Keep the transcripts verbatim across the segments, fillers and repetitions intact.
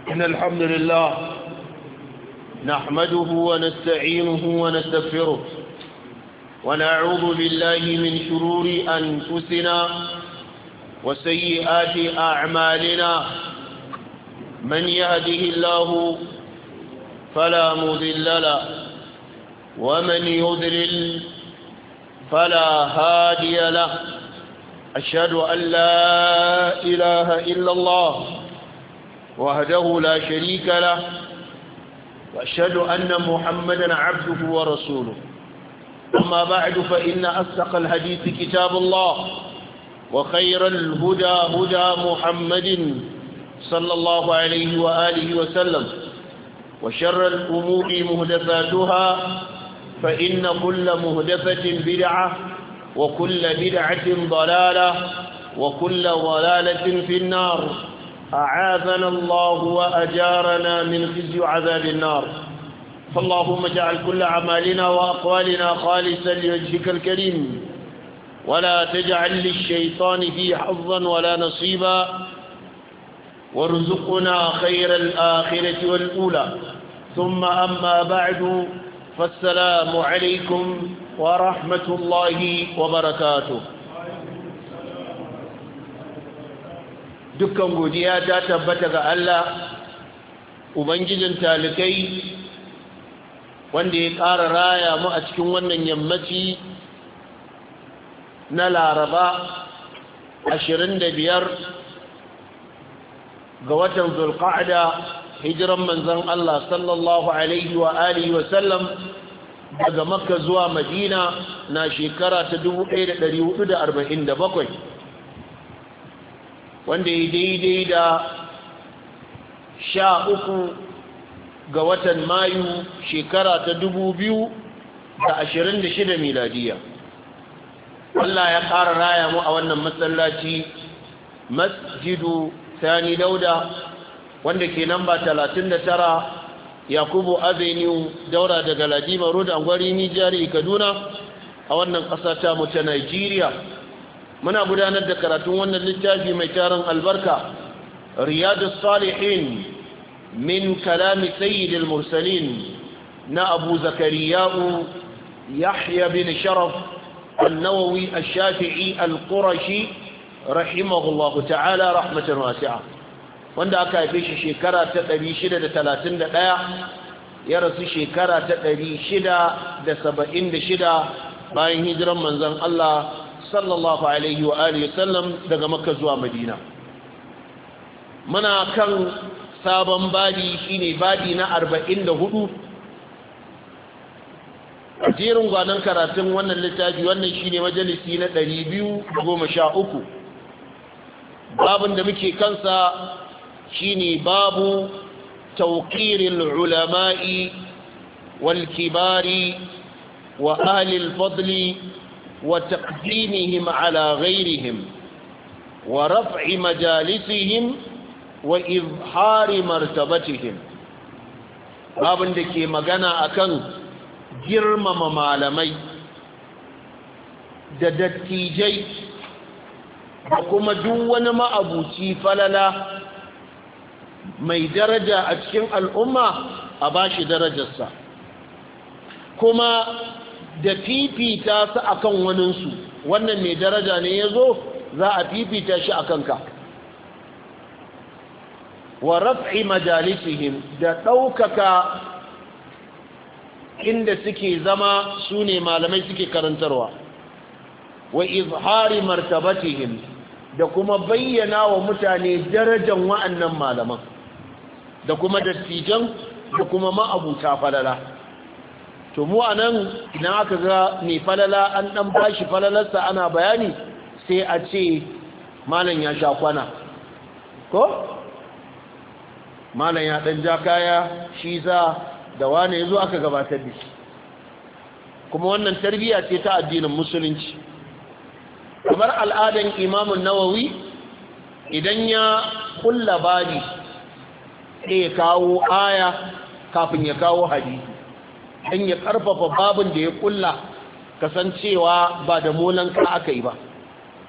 إن الحمد لله نحمده ونستعينه ونستغفره ونعوذ بالله من شرور أنفسنا وسيئات أعمالنا من يهده الله فلا مضل له ومن يضلل فلا هادي له أشهد أن لا إله إلا الله وحده لا شريك له وأشهد أن محمدا عبده ورسوله أما بعد فإن أصدق الحديث كتاب الله وخير الهدى هدى محمد صلى الله عليه وآله وسلم وشر الأمور مهدفاتها فإن كل مهدفة بدعة وكل بدعة ضلالة وكل ضلالة في النار أعاذنا الله وأجارنا من خزي عذاب النار فاللهم اجعل كل أعمالنا وأقوالنا خالصا لوجهك الكريم ولا تجعل للشيطان فيه حظا ولا نصيبا وارزقنا خير الآخرة والأولى ثم أما بعد فالسلام عليكم ورحمة الله وبركاته dukkan godiya ta tabbata ga Allah ubangijin talikai wanda ya ƙara raya mu a cikin wannan yammaci na Laraba ashirin da biyar ga watan Zulqa'da hijiran manzon Allah sallallahu alaihi wa alihi wa sallam daga Makka zuwa Madina na shekara ta dubu ɗaya da ɗari hudu da arba'in da bakwai wanda ya daidai da sha uku ga watan Mayu shekara ta dubu biyu da ashirin da shida miladiya. Allah ya ƙara raya mu a wannan masallaci masjidu Sani Dauda wanda ke namba talatin da tara Yakubu Avenue daura daga Ladima Road Angwari Nijari Kaduna a wannan ƙasa ta mu ta Nigeria. Muna gudanar da karatun wannan littafi mai tarin albarka Riyadus Salihin min kalami sayyidil mursalin na Abu Zakariya'u Yahya bin Sharaf An-Nawawi Ash-Shafi'i Al-Qurashi rahimahullahu ta'ala rahmatan wasi'a wanda aka haife shi shekara ta ɗari shida da talatin da ɗaya ya rasu shekara ta ɗari shida da saba'in da shida bayan hijiran manzon Allah sallallahu alaihi wa alihi sallam daga Makka zuwa Madina. Muna kan sabon badi shine badi na arba'in da hudu a jerin gwanon karatun wannan littafi. Wannan shine majalisi na ɗari biyu da goma sha uku. Babin da muke kansa shine babu tawqiril ulama'i wal kibari wa ahli al-fadli وتقديمهم على غيرهم ورفع مجالسهم وإظهار مرتبتهم babin da ke magana akan girmama malamai da dattijai da kuma duk wani ma'abuci falala mai daraja a cikin al'umma a bashi darajarsa kuma da fifita su akan waninsu. Wannan mai daraja ne ya zo za a fifita shi a kanka. Wa raf'i majalisihim da ɗaukaka inda suke zama su ne malamai suke karantarwa. Wa izhari martabatihim da kuma bayyana wa mutane darajan wa'annan malaman da kuma dattijan da kuma ma'abuta falala. To mu anan idan aka ga mai falala an dan bashi falalarsa ana bayani sai a ce malam ya sha kwana ko malam ya dan ja kaya shi za da wane yazo aka gabatar da shi. Kuma wannan tarbiyya ce ta addinin musulunci. Kamar al'adan Imam Nawawi idan ya kulla bani sai ya kawo aya kafin ya kawo hadisi dan ya karfafa babin da ya kulla kasancewa ba da molanka aka yi ba.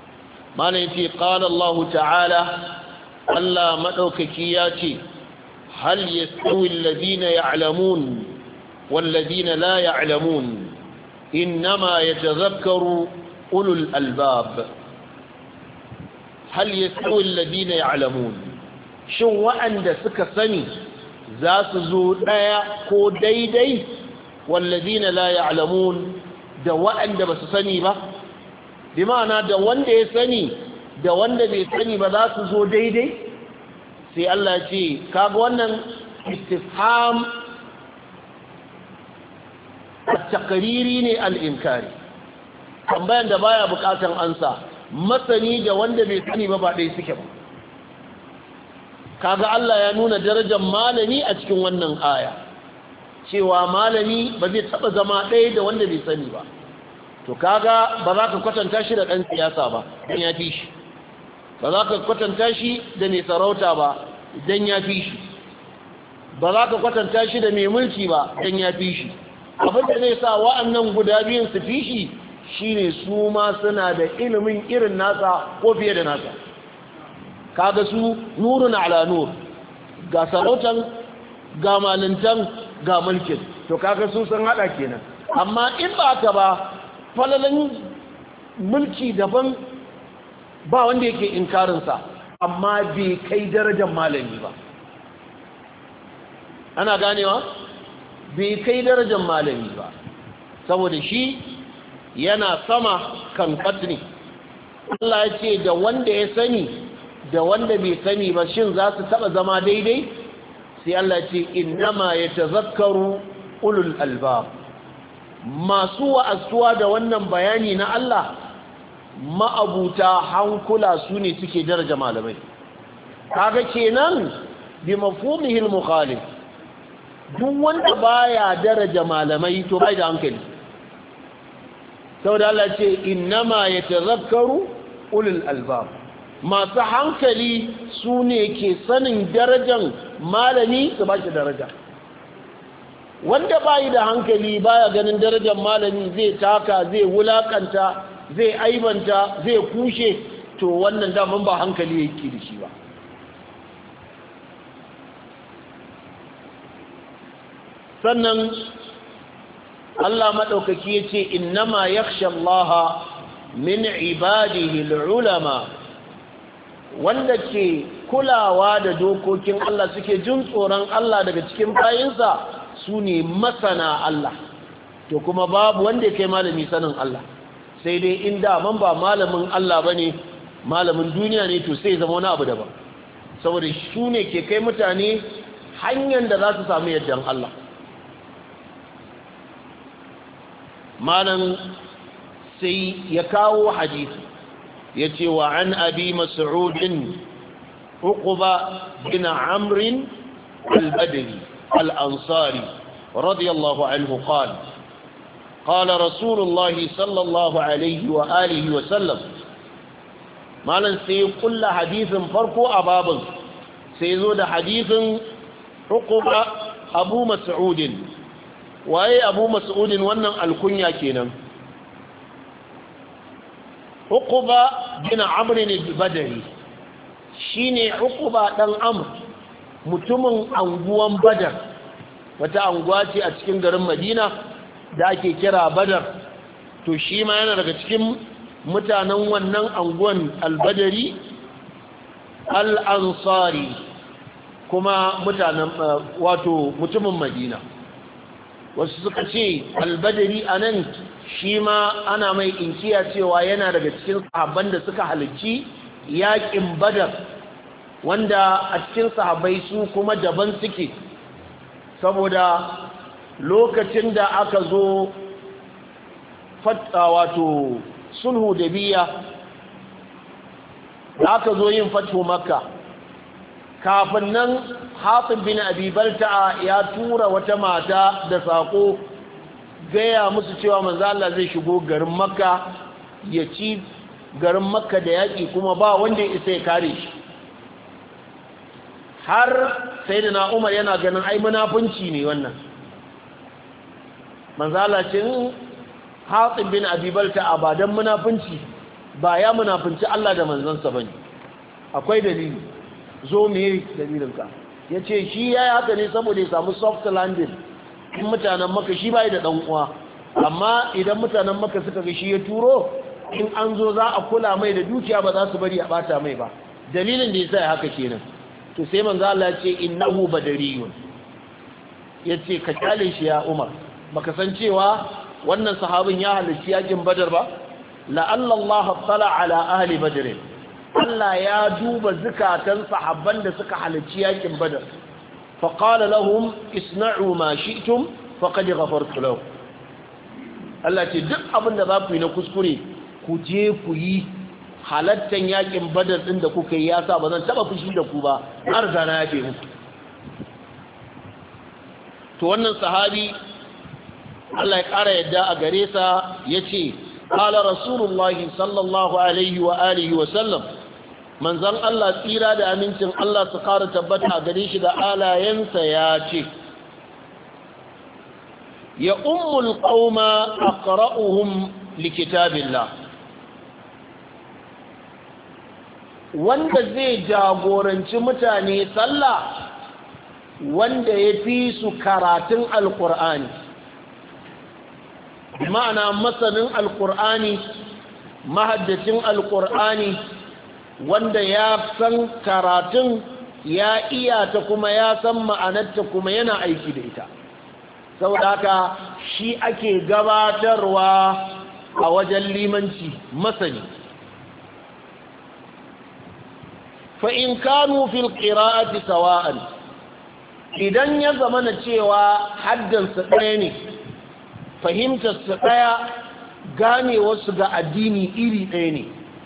mana yace qala Allah ta'ala Allah madaukaki ya ce hal yastawi alladhina ya'lamun walladhina la ya'lamun innama yatadhakkaru ulul albab hal yastawi alladhina ya'lamun shin wa'anda suka sani za su zo daya ko daidai walladhina la ya'lamun da wa'anda ba su sani ba bi ma'ana da wanda ya sani da wanda bai sani ba za su zo daidai sai Allah ce kaga wannan istifham at-taqriri ne al-inkari tambayan da baya bukatan ansa masani da wanda bai sani ba ba dai suke ba kaga Allah ya nuna darajar malami a cikin wannan aya cewa malami ba zai taba zama ɗaya da wanda bai sani ba to kaga ba za ka kwatanta shi da ɗan siyasa ba dan ya fi shi ba za ka kwatanta shi da mai sarauta ba dan ya fi shi ba za ka kwatanta shi da mai mulki ba dan ya fi shi abin da zai sa wa'annan guda biyun su fi shi shine su ma suna da ilimin irin nasa ko fiye da nasa kaga su nurun ala nur ga sarautan ga malintan ga mulkin to kaga su sun hada kenan amma in ba ka ba falalan mulki daban ba wanda yake inkarinsa amma bai kai darajar malami ba ana ganewa bai kai darajar malami ba saboda shi yana sama kan katni Allah ya ce da wanda ya sani da wanda bai sani ba shin za su taba zama daidai sai Allah ya ce innama yatazakkaru ulul albab masu wa'azuwa da wannan bayani na Allah ma'abuta hankula su ne suke daraja malamai kaga kenan bi mafhumihi al-mukhalif duk wanda baya daraja malamai to bai da hankali saboda Allah ce innama yatazakkaru ulul albab masu hankali su ne ke sanin darajan malami su ba shi daraja wanda bayi da hankali baya ganin darajar malami zai taka zai wulakanta zai aibanta zai kushe to wannan daman ba hankali yake da shi ba sannan Allah madaukaki yace innama yakhsha Allah min ibadihi al-ulama wanda ke kulawa da dokokin Allah suke jin tsoron Allah daga cikin bayinsa su ne masana Allah to kuma babu wanda ya kai malami sanin Allah sai dai inda man ba malamin Allah bane malamin duniya ne to sai zama wani abu daban saboda su ne ke kai mutane hanyar da za su samu yardan Allah malam sai ya kawo hadisi yace wa an abi mas'ud uqba bin amr al-badri al-ansari radiyallahu anhu qala qala rasulullah sallallahu alayhi wa alihi wa sallam malan sai kullu hadisin farko a babin sai zo da hadisin uqba abu mas'ud waye abu mas'ud wannan alkunya kenan uqba bin amr al-badri shine uqba dan amr mutumin anguwan badar wata anguwa ce a cikin garin madina da ake kira badar to shi ma yana daga cikin mutanen wannan anguwan al-badri al-ansari kuma mutanen wato mutumin madina wasu suka ce al-badri anan shi ma ana mai inkiya cewa yana daga cikin sahabban da suka halarci yaƙin badar wanda a cikin sahabbai su kuma daban suke saboda lokacin da aka zo fatta wato sulhu da biya da aka zo yin fatu makka kafin nan Hatib bin Abi Balta'a ya tura wata mata da sako gaya musu cewa manzo Allah zai shigo garin makka ya ci garin makka da yaƙi kuma ba wanda ya isa ya kare shi har sayyidina Umar yana ganin ai munafunci ne wannan manzala ce Hatib bin Abi Balta'a ba dan munafunci ba ya munafunci Allah da manzansa bane akwai dalili zo me dalilinka yace shi yayi haka ne saboda ya samu soft landing in mutanen Makka shi bai da dan uwa amma idan mutanen Makka suka ga shi ya turo in an zo za a kula mai da dukiya ba za su bari a bata mai ba dalilin da yasa haka kenan to sai manzo Allah ya ce innahu badariyun yace ka kyale shi ya Umar baka san cewa wannan sahabin ya halarci yakin Badar ba la'alla Allah tala ala ahli Badr Allah ya duba zakatan sahabban da suka halarci yakin Badar fa qala lahum isna'u ma shi'tum faqad ghafartu lakum Allah ce duk abin da za ku yi na kuskure ku je ku yi halattan yakin Badar din da kuka yi yasa ba zan taba fushi da ku ba har da na yafe muku to wannan sahabi Allah ya ƙara yadda a gare sa yace qala rasulullahi sallallahu alaihi wa alihi wa sallam manzon Allah tsira da amincin Allah su ƙara tabbata gare shi da alayensa ya ce ya ummul qauma aqra'uhum likitabillah wanda zai jagoranci mutane sallah wanda ya fi su karatun alkur'ani ma'ana masanin alkur'ani mahaddacin alkur'ani wanda ya san karatun ya iya ta kuma ya san ma'anarta kuma yana aiki da ita saboda haka shi ake gabatarwa a wajen limanci masani fa in kanu fil qira'ati sawa'an idan ya zama na cewa haddansa ɗaya ne fahimtarsa ɗaya ganewarsu ga addini iri ɗaya ne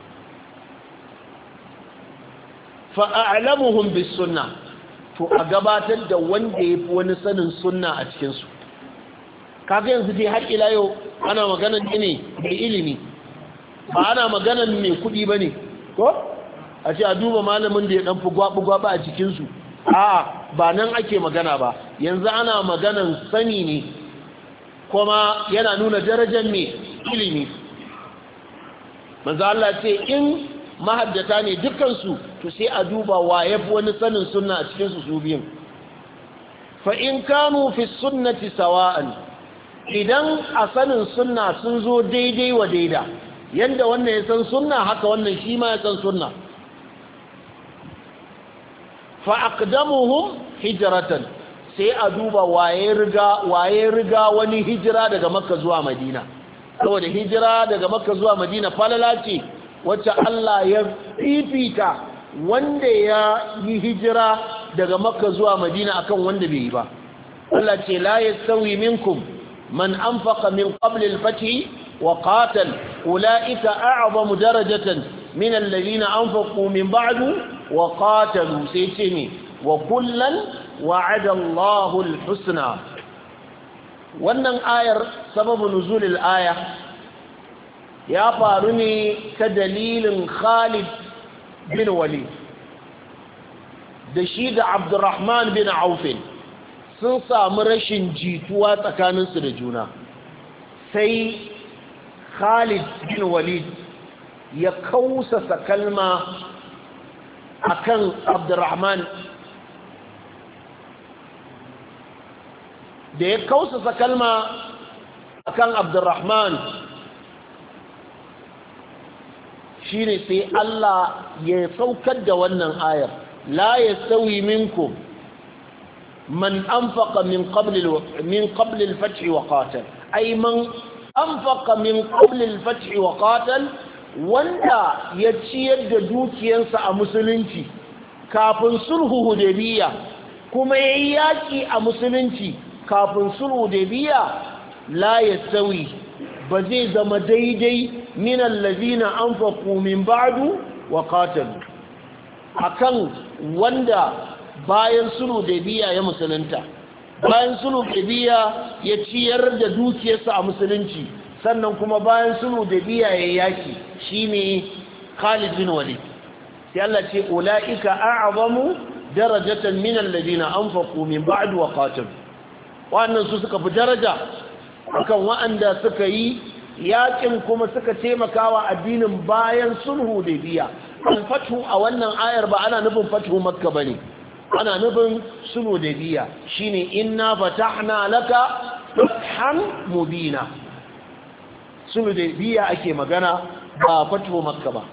fa'alamuhum bis sunna to a gabatar da wanda ya fi wani sanin sunna a cikinsu kaga yanzu dai har ila yau ana maganar ne mai ilimi ba ana maganar mai kuɗi ba ne ko a ce a duba malamin da ya ɗan fi gwaɓi-gwaɓi a cikinsu a ba nan ake magana ba yanzu ana maganan sani ne kuma yana nuna darajar mai ilimi manzo Allah ce in mahaddata ne dukansu to sai a duba wa yafi wani sanin sunna a cikinsu su biyun fa in kanu fi sunnati sawa'an idan a sanin sunna sun zo daidai wa daida yanda wannan ya san sunna haka wannan shi ma ya san sunna fa'aqdamuhum hijratan sai a duba waye riga waye riga wani hijira daga makka zuwa madina saboda hijira daga makka zuwa madina falala ce wacce Allah ya fifita wanda ya yi hijira daga makka zuwa madina akan wanda bai yi ba Allah ce la yastawi minkum man anfaqa min qabl al-fath wa qatal ulaika a'zamu darajatan min alladhina anfaqu min ba'du وقاتلوا سيتمي وكلا وعد الله الحسنى wannan ayar sababin nuzulil aya ya faru ne ta dalilin Khalid bin Walid da shi da Abdurrahman bin Auf sun samu rashin jituwa tsakaninsu da juna sai Khalid bin Walid ya kausasa kalma akan Abdurrahman da ya kausasa kalma akan Abdurrahman shine sai Allah ya saukar da wannan ayar la yastawi minkum man anfaqa min qabl min qabl al-fath wa qatal ay man anfaqa min qabl al-fath wa qatal wanda ya ciyar da dukiyarsa a musulunci kafin sulhu hudaybiya kuma yayi yaki a musulunci kafin sulhu hudaybiya la yastawi ba zai zama daidai min allazina anfaqu min ba'du wa qatalu akan wanda bayan sulhu hudaybiya ya musulunta bayan sulhu hudaybiya ya ciyar da dukiyarsa a musulunci sannan kuma bayan sulhu hudaybiya ya yaki shine Khalid bin Walid sai Allah ce ulaika a'zamu darajatan min alladhina anfaqu min ba'd wa qatalu wannan su suka fi daraja akan wa'anda suka yi yakin kuma suka taimakawa addinin bayan sulhu hudaybiya al-fathu a wannan ayar ba ana nufin fathu makka bane ana nufin sulhu da biya shine inna fatahna laka fathan mubina sulhu da biya ake magana ba fatu makka ba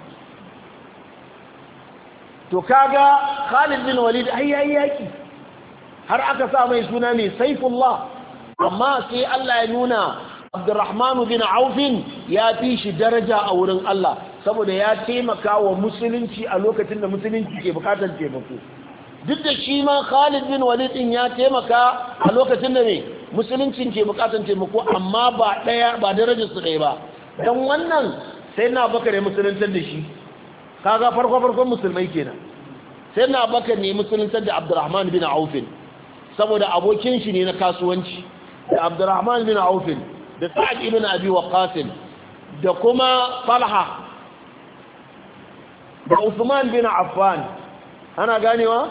to kaga Khalid bin Walid ai yayi yaki har aka sa mai suna ne Saifullah amma sai Allah ya nuna Abdurrahman bin Auf ya fi shi daraja a wurin Allah saboda ya taimaka wa musulunci a lokacin da musulunci ke bukatar taimako duk da shi ma Khalid bin Walid din ya taimaka a lokacin da ne musulunci ke bukatar taimako amma ba daya ba darajar su daya ba dan wannan sai na Bakar ya musuluntar da shi kaga farko farkon musulmai kenan sai na Bakar ne musuluntar da Abdurrahman bin Auf saboda abokin shi ne na kasuwanci da Abdurrahman bin Auf da Sa'ad ibn Abi Waqqas da kuma Talha da Uthman bin Affan ana ganewa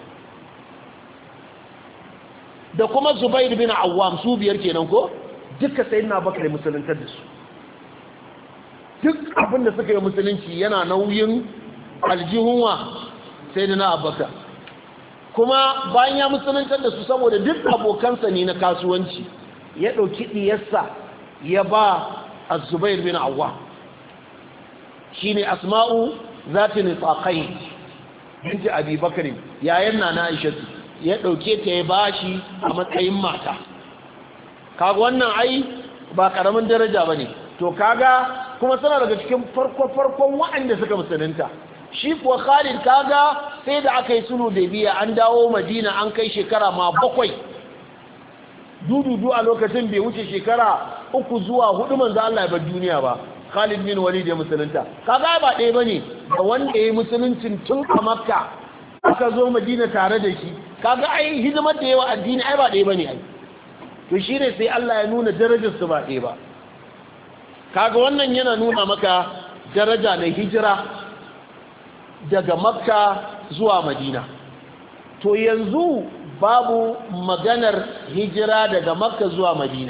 da kuma Zubair bin Awwam su biyar kenan ko duka sayyidina Bakar musuluntar da su duk abinda suka yi musulunci yana nauyin aljihunwa sayyidina Abubakar kuma bayan ya musuluntar da su saboda duk abokansa ne na kasuwanci ya ɗauki ɗiyarsa ya ba a Zubair bin Awwam shi ne Asma'u za ta nitsaƙai binti Abi Bakar yayin na na Aishatu ya ɗauke ta ya ba shi a matsayin mata kaga wannan ai ba ƙaramin daraja ba ne to kaga kuma suna daga cikin farko-farkon waɗanda suka musulunta shi kuwa Khalid kaga sai da aka yi sulhu da biya an dawo Madina an kai shekara ma bakwai dududu a lokacin bai wuce shekara uku zuwa hudu manzo Allah ya bar duniya ba Khalid bin Walid ya musulunta kaga ba ɗaya bane da wanda yayi musuluncin tun a Makka aka zo Madina tare da shi kaga ai hidimar da yawa addini ai ba ɗaya bane ai to shine sai Allah ya nuna darajar su ba ɗaya ba kaga wannan yana nuna maka daraja na hijira daga Makka zuwa Madina to yanzu babu maganar hijira daga Makka zuwa Madina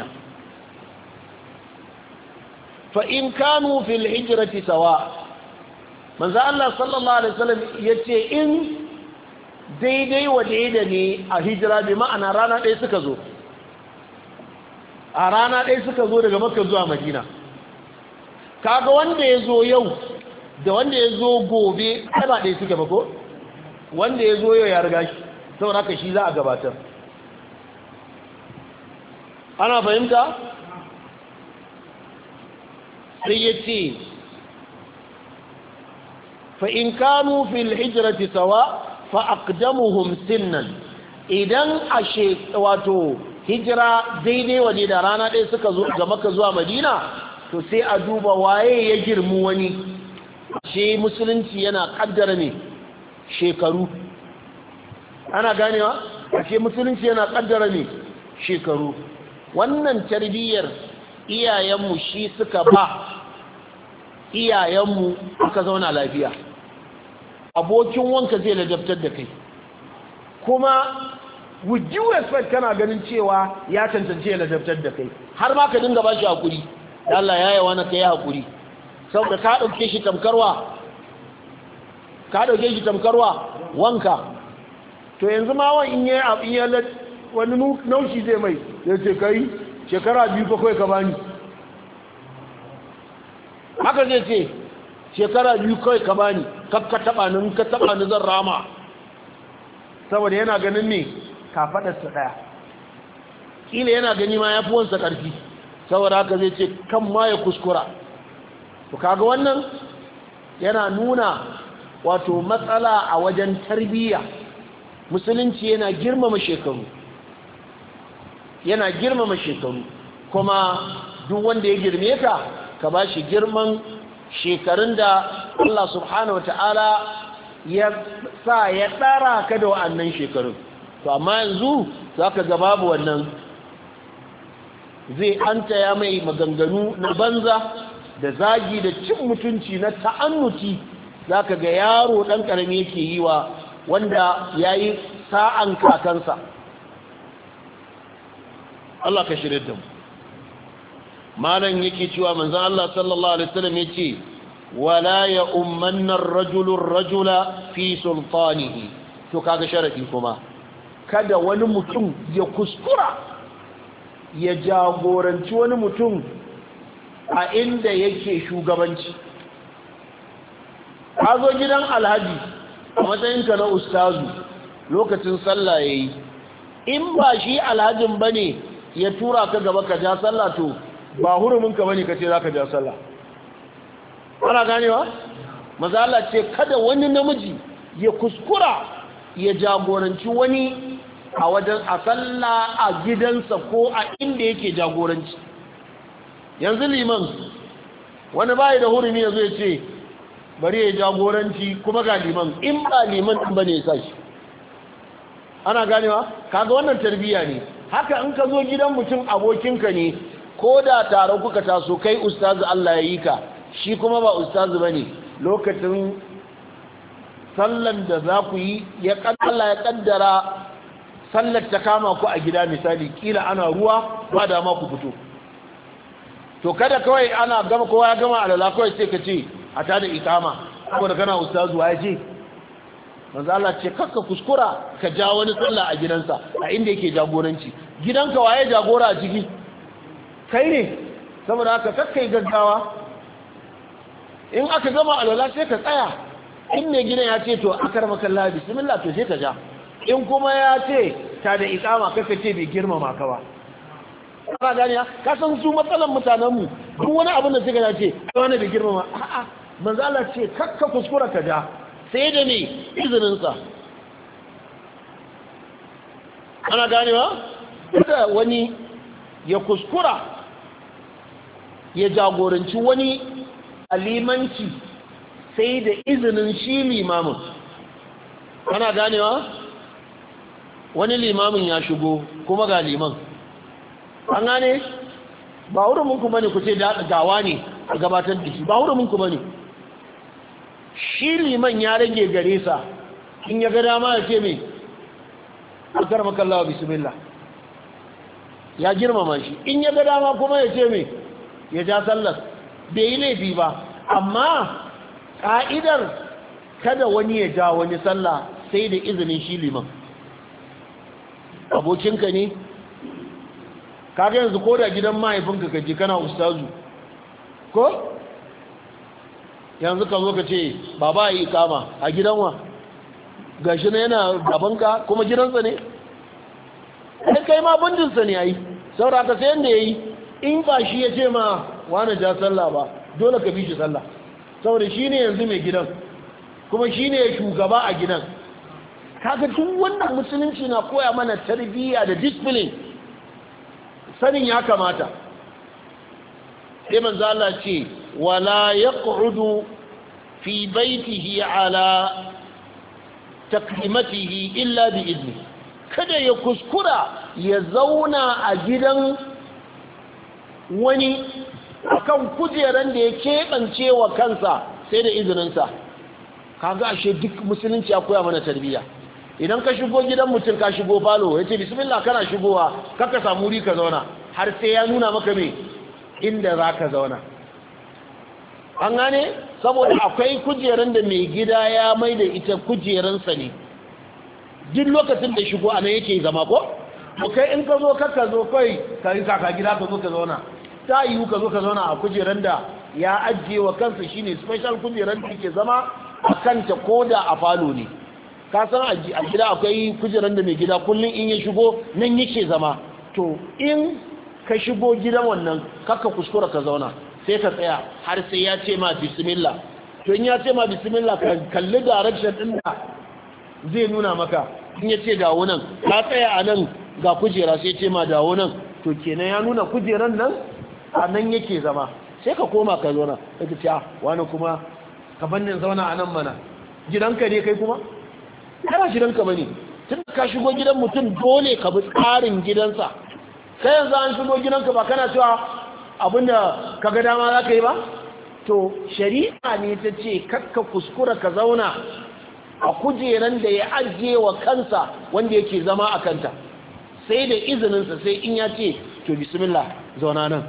fa in kanu fil hijrati sawa manzo Allah sallallahu alaihi wasallam yace in daidai wa daida ne a hijira bi ma'ana rana ɗaya suka zo a rana ɗaya suka zo daga Makka zuwa Madina kaga wanda ya zo yau da wanda ya zo gobe ai ba ɗaya suke ba ko wanda ya zo yau ya riga shi saboda haka shi za a gabatar ana fahimta sai ya ce fa in kanu fil hijrati sawa fa aqdamuhum sinnan idan ashe wato hijira daidai waje da rana ɗaya suka zo ga Makka zuwa Madina to sai a duba waye ya girmu wani shi musulunci yana kaddara ne shekaru ana ganewa ashe musulunci yana kaddara ne shekaru wannan tarbiyyar iyayenmu shi suka ba iyayenmu aka zauna lafiya abokin wanka zai ladabtar da kai kuma with due respect kana ganin cewa ya tantance ya ladabtar da kai har ma ka dinga bashi hakuri Allah ya yawa na kai hakuri saboda ka dauke shi tamkarwa ka dauke shi tamkarwa wanka to yanzu ma wan in yayi abin ya wani naushi zai mai yace kai shekara biyu fa kai ka bani haka zai ce shekara biyu kai ka bani kakka taba ni ka taba ni zan rama saboda yana ganin ne ka fadar sa daya kila yana gani ma yafi wansa karfi saboda haka zai ce kan ma ya kuskura to kaga wannan yana nuna wato matsala a wajen tarbiyya musulunci yana girmama shekaru yana girmama shekaru kuma duk wanda ya girme ka ka bashi girman shekarun da Allah subhanahu wataala ya sa ya tsara ka da wannan shekarun to amma yanzu zaka ga babu wannan zai anta ya mai maganganu na banza da zagi da cin mutunci na ta'annuti zaka ga yaro dan karami yake yi wa wanda yayi sa'an kakansa Allah ka shirye da mu malan yake cewa manzon Allah sallallahu alaihi wasallam yace wala ya ummanna ar-rajulu ar-rajula fi sultanihi to kaga sharadi kuma kada wani mutum ya kuskura ya jagoranci wani mutum a inda yake shugabanci. ka zo gidan alhaji a matsayinka na ustazu lokacin sallah yayi, in ba shi alhajin bane ya tura ka gaba ka ja sallah to ba hurumin ka bane kace zaka ja sallah. ana ganewa maza Allah ce kada wani namiji ya kuskura ya jagoranci wani a wajen a sallah a gidansa ko a inda yake jagoranci. yanzu liman wani bai da hurumi yazo ya ce bari ya jagoranci kuma ga liman in ba liman din bane ya sashi. ana ganewa kaga wannan tarbiyya ne. haka in ka zo gidan mutum abokinka ne ko da tare kuka taso kai ustazu Allah ya yi ka shi kuma ba ustazu bane lokacin sallan da za ku yi ya kaddara ya kaddara sallar ta kama ku a gida misali kila ana ruwa ba da ma ku fito to kada kawai ana gama kowa ya gama alala kawai sai ka ce a tada ikama saboda kana ustazu ya ce manzo Allah ce kakka kuskura ka ja wani sallah a gidansa a inda yake jagoranci. gidanka waye jagora a ciki kai ne saboda haka kakkai gaggawa in aka gama alwala sai ka tsaya in ne gidan ya ce to akarmaka Allah bismillah to sai ka ja in kuma ya ce ta da ikama kaka ce bai girmama ka ba. kana gani ka san su matsalan mutanen mu duk wani abin da suka ce wani bai girmama a'a manzo Allah ce kakka kuskura ka ja sai da ne izininsa. ana ganewa da wani ya kuskura ya jagoranci wani alimanci sai da izinin shi limamin. ana ganewa wani limamin ya shigo kuma ga liman an gane ba huruminku bane ku ce gawa ne a gabatar da shi ba huruminku bane. shi liman ya rage gare sa in ya ga dama ya ce mai akar makallawa bismillah ya girmama shi in ya ga dama kuma ya ce mai ya ja sallar bai yi laifi ba. amma ka'idar kada wani ya ja wani sallah sai da izinin shi liman. abokinka ne kaga yanzu ko da gidan mahaifinka kaje kana ustazu ko yanzu ka zo ka ce baba yi kama a gidan wa gashi na yana gabanka kuma gidansa ne kai kai ma bundinsa ne yayi saboda ka sai yanda yayi in ba shi ya ce ma wani ja sallah ba dole ka bi shi sallah saboda shine yanzu mai gidan kuma shine shugaba a gidan. kaga duk wannan musulunci na koya mana tarbiyya da discipline sanin ya kamata. sai manzo Allah ce wala yaq'udu fi baytihi ala taklimatihi illa bi idni. kada ya kuskura ya zauna a gidan wani akan kujeran da ya keɓance wa kansa sai da izininsa. kaga ashe duk musulunci ya koya mana tarbiyya. idan ka shigo gidan mutum ka shigo falo ya ce bismillah kana shigowa kaka samu wuri ka zauna har sai ya nuna maka me inda za ka zauna. an gane saboda akwai kujeran da mai gida ya mai da ita kujeransa ne duk lokacin da shigo a nan yake zama ko? kai in ka zo kaka zo kai ka yi kaka gida ka zo ka zauna ta yiwu ka zo ka zauna a kujeran da ya ajiye wa kansa shine special kujeran da yake zama a kanta ko da a falo ne. ka san a gida akwai kujeran da mai gida kullum in ya shigo nan yake zama to in ka shigo gidan wannan kaka kuskura ka zauna sai ka tsaya har sai ya ce ma bismillah. to in ya ce ma bismillah ka kalli direction din da zai nuna maka. in ya ce dawo nan ka tsaya a nan ga kujera sai ce ma dawo nan to kenan ya nuna kujeran nan a nan yake zama sai ka koma ka zauna sai ka ce ah wani kuma ka bannin zauna a nan mana gidanka ne kai kuma kana gidanka bane tun ka shigo gidan mutum dole ka bi tsarin gidansa. kai yanzu an shigo gidanka ba kana cewa abinda ka ga dama za ka yi ba to shari'a ne ta ce kakka kuskura ka zauna a kujeran da ya ajiye wa kansa wanda yake zama a kanta sai da izininsa sai in ya ce to bismillah zauna nan.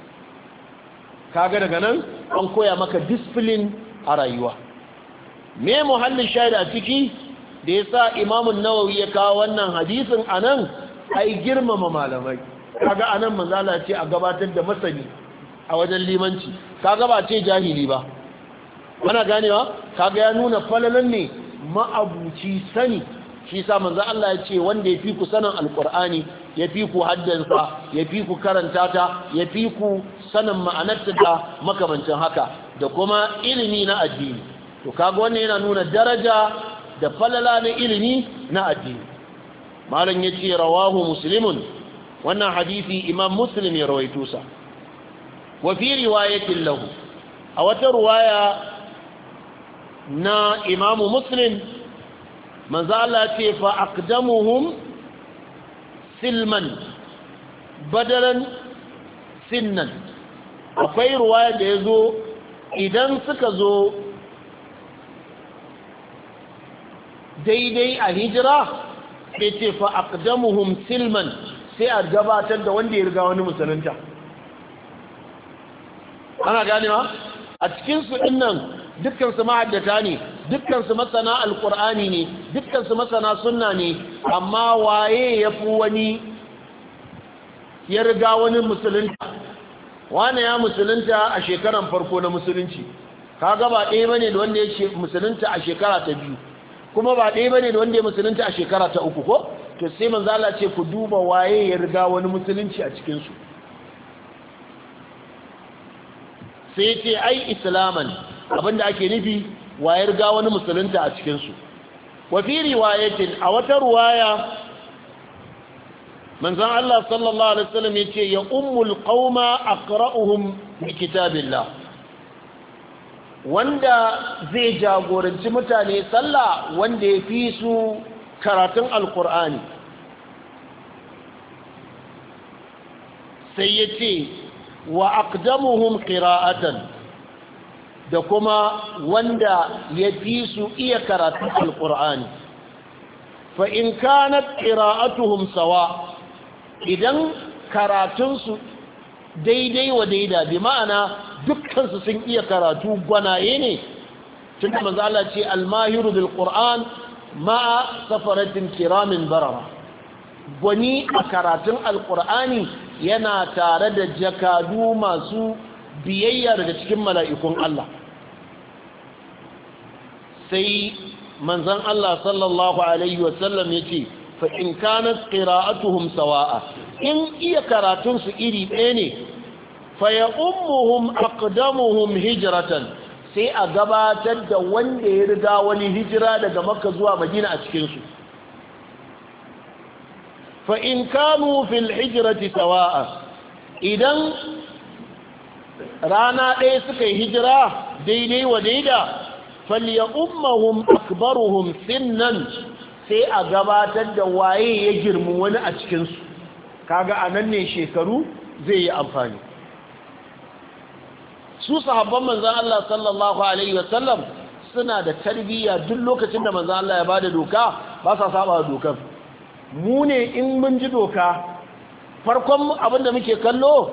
kaga daga nan an koya maka discipline a rayuwa. me muhallin shaida a ciki da yasa Imam an-Nawawi ya kawo wannan hadisin anan ai girmama malamai kaga anan manzo Allah ce a gabatar da masani a wajen limanci kaga ba ce jahili ba ana ganewa kaga ya nuna falalan ne ma'abuci sani shi sa manzo Allah ya ce wanda ya fi ku sanin alqur'ani ya fi ku haddansa ya fi ku karanta ta ya fi ku sanin ma'anarta da makamancin haka da kuma ilimi na addini to kaga wannan yana nuna daraja da falala na ilimi na addini malam yace rawahu muslimun wannan hadisi imam muslim ya rawaito sa wa fi riwayatin lahu a wata riwaya na imam muslim manzo Allah ce fa aqdamuhum silman badalan sinnan akwai riwaya da yazo idan suka zo daidai a hijira sai ce fa aqdamuhum silman sai a gabatar da wanda ya riga wani musulunta ana ganewa a cikin su dinnan dukkan su mahaddata ne dukkan su masana alqur'ani ne dukkan su masana sunna ne amma waye yafi wani ya riga wani musulunta wani ya musulunta a shekaran farko na musulunci kaga ba ɗaya bane da wanda ya musulunta a shekara ta biyu kuma ba ɗaya bane da wanda ya musulunta a shekara ta uku ko to sai manzo Allah ce ku duba waye ya riga wani musulunci a cikin su sai ce ai islaman abinda ake nufi waye riga wani musulunta a cikin su wa fi riwayatin a wata riwaya manzo Allah sallallahu alaihi wasallam yace ya ummul qauma aqra'uhum bi kitabillah wanda zai jagoranci mutane sallah wanda ya fi su karatun alkur'ani sai ya ce wa aqdamuhum qira'atan da kuma wanda ya fi su iya karatun alkur'ani fa in kanat qira'atuhum sawa idan karatunsu daidai wa daida bi ma'ana dukkansu sun iya karatu gwanaye ne tun da manzo Allah ce almahiru bil qur'an ma'a safaratin kiramin barara gwani a karatun alqur'ani yana tare da jakadu masu biyayya daga cikin mala'ikun Allah sai manzon Allah sallallahu alaihi wasallam yace fa in kanat qira'atuhum sawa'a in iya karatun su iri ɗaya ne faya ummuhum aqdamuhum hijratan sai a gabatar da wanda ya riga wani hijira daga makka zuwa madina a cikin su fa in kanu fil hijrati sawa'a idan rana ɗaya suka yi hijira daidai wa daida falya ummuhum akbaruhum sinnan sai a gabatar da waye ya girmi wani a cikin su kaga anan ne shekaru zai yi amfani su sahabban manzan Allah sallallahu Alaihi wasallam suna da tarbiyya duk lokacin da manzan Allah ya bada doka ba sa saba dokar mu ne in mun ji doka farkon abinda muke kallo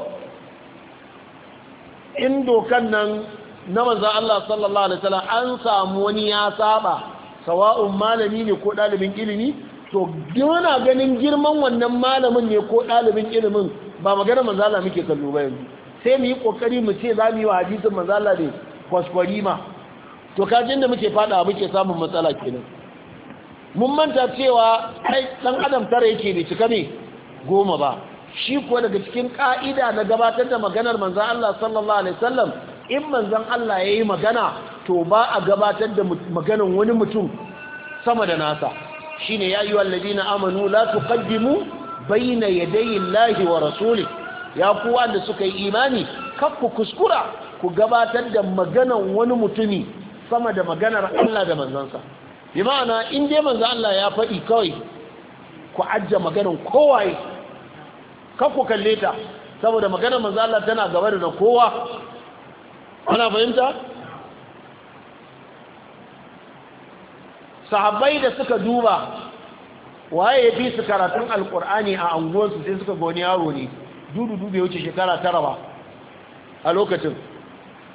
in dokan nan na manzan Allah sallallahu Alaihi wasallam an samu wani ya saba sawa'un malami ne ko ɗalibin ilimi to gina ganin girman wannan malamin ne ko ɗalibin ilimin ba magana manzan Allah muke kallo ba yanzu sai mu yi kokari mu ce za mu yi wa hadisin manzala ne kwaskwarima to kajin da muke fada muke samun matsala kenan mun manta cewa ai dan adam tara yake bai cika ne goma ba shi ko daga cikin ka'ida na gabatar da maganar manzon Allah sallallahu alaihi wasallam in manzon Allah yayi magana to ba a gabatar da maganar wani mutum sama da nasa shine ya ayyuhal ladina amanu la tuqaddimu bayna yadayi llahi wa rasulihi ya ku wanda suka yi imani kar ku kuskura ku gabatar da maganar wani mutumi sama da maganar Allah da manzansa bi ma'ana in dai manzo Allah ya faɗi kawai ku ajje maganar kowaye kar ku kalle ta saboda maganar manzo Allah tana gaba da kowa ana fahimta sahabbai da suka duba waye ya fi su karatun alkur'ani a anguwarsu sai suka goni yaro ne dudu bai wuce shekara tara ba a lokacin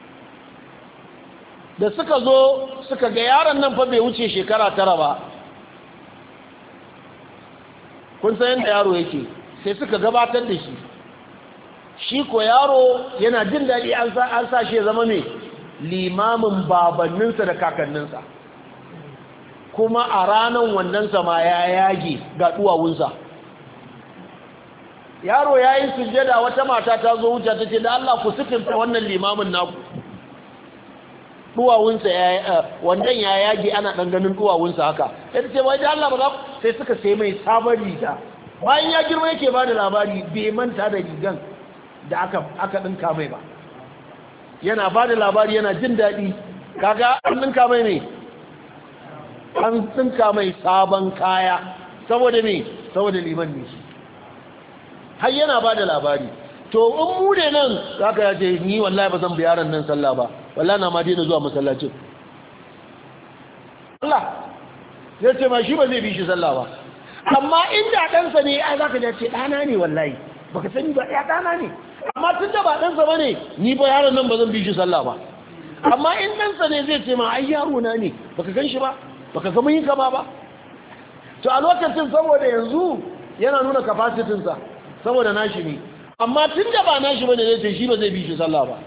da suka zo suka ga yaron nan fa bai wuce shekara tara ba kun san yadda yaro yake sai suka gabatar da shi shi ko yaro yana jin daɗi an sa shi ya zama mai limamin babanninsa da kakanninsa kuma a ranar wandonsa ma ya yage ga duwawunsa yaro ya yi sujjada wata mata ta zo wuce ta ce da Allah ku sifinta wannan limamin naku duwawunsa ya wandan ya yage ana dan ganin duwawunsa haka sai ce wai da Allah ba za ku sai suka sai mai sabon riga bayan ya girma yake ba da labari bai manta da rigan da aka aka dinka mai ba yana ba da labari yana jin daɗi kaga an dinka mai ne an dinka mai sabon kaya saboda me saboda liman ne har yana ba da labari to in mu ne nan zaka ya ce ni wallahi ba zan bi yaron nan sallah ba wallahi na ma daina zuwa masallacin Allah zai ce ma shi ba zai bi shi sallah ba amma inda ɗansa ne ai zaka ya ce ɗana ne wallahi baka sani ba ya ɗana ne amma tun da ba ɗansa ba ne ni ba yaron nan ba zan bi shi sallah ba amma in ɗansa ne zai ce ma ai yaro na ne baka gan shi ba baka ga mun yi kama ba to a lokacin saboda yanzu yana nuna capacity-sa saboda nashi ne amma tun da ba nashi bane zai ce shi ba zai bi shi sallah ba